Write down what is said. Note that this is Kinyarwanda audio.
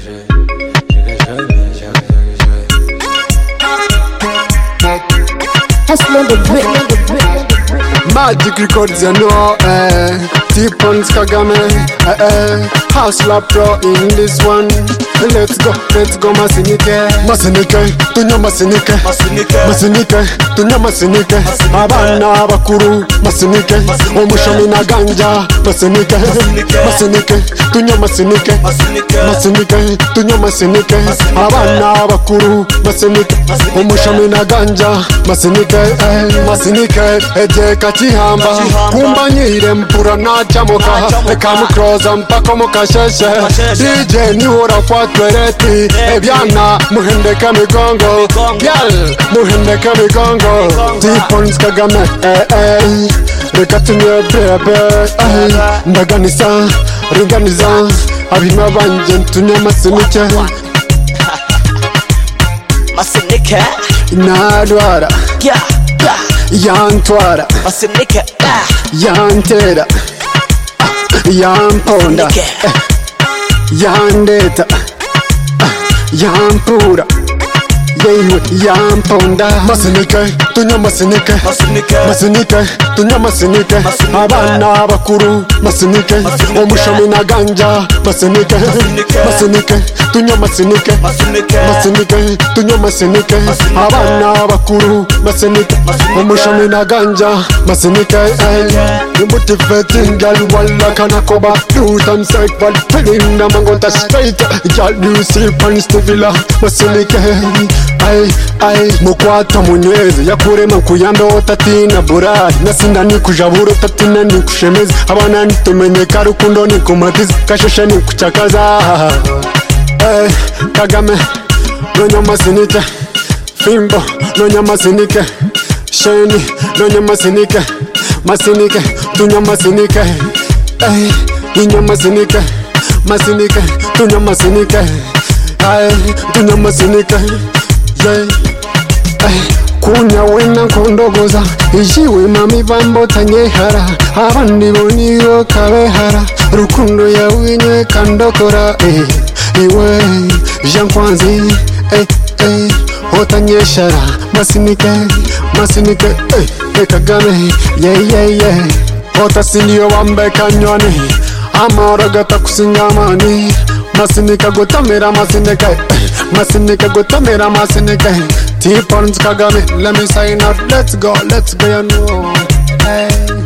Magic Records, you know, T-Pons Kagame, Hustler Pro in this one. Let's go, Masinike. Masinike, tunya Masinike. Masinike, tunya Masinike. Abana bakuru, Masinike. Omushami na ganja, Masinike. Masinike, tunya Masinike. Masinike, tunya Masinike. Abana bakuru, Masinike. Omushami na ganja, Masinike. Masinike, eje katihamba. Kumba nyire mpura na chamoka. Ekamukroza mpaka mukasheshe. DJ niwora kwa twereti. Ebyana muhendeka migongo. Gyal muhendeka migongo. T-Pons Kagame. Reka tunye bebe. Ndaganisa, ringaniza. Abima banje tunye Masinike. Masinike Inadwara Yantwara Masinike Yantera Yamponda Yandeta Yampura Yewe Yamponda Masinike, tunya Masinike. Masinike, tunya Masinike. Abana bakuru, Masinike. Omushami na ganja, Masinike. Masinike, tunya Masinike. Masinike, tunya Masinike. Abana bakuru, Masinike. Omushami na ganja, Masinike. You motivating girl, walla kana koba. Do some psych, but feeling na mangota straight. Girl, you see pants to villa, Masinike. Ay, mukwata munyweze yakurema nkuyambe otatina burari nasinda nikujabura otatina nikushemeza abana nitumenyeka rukundo nikumatiza kasheshe nikuchakaza. Kagame nonya Masinike. Fimbo nonya Masinike. Sheni nonya Masinike. Masinike tunya Masinike. Inya Masinike. Masinike tunya Masinike. Tunya Masinike. Kunya wena kondogoza ijiwe mami bambo tanyehara abandi boniyo kabehara rukundo yawinywe kandokora iwe Jean Kwanzi otanyeshara Masinike Masinike Kagame yeah otasindiyo wambe kanywane amara gata kusingamani Masinike gotamera Masinike. Masinike gotamera Masinike. T-Pons Kagame, let me sign out. Let's go, you know.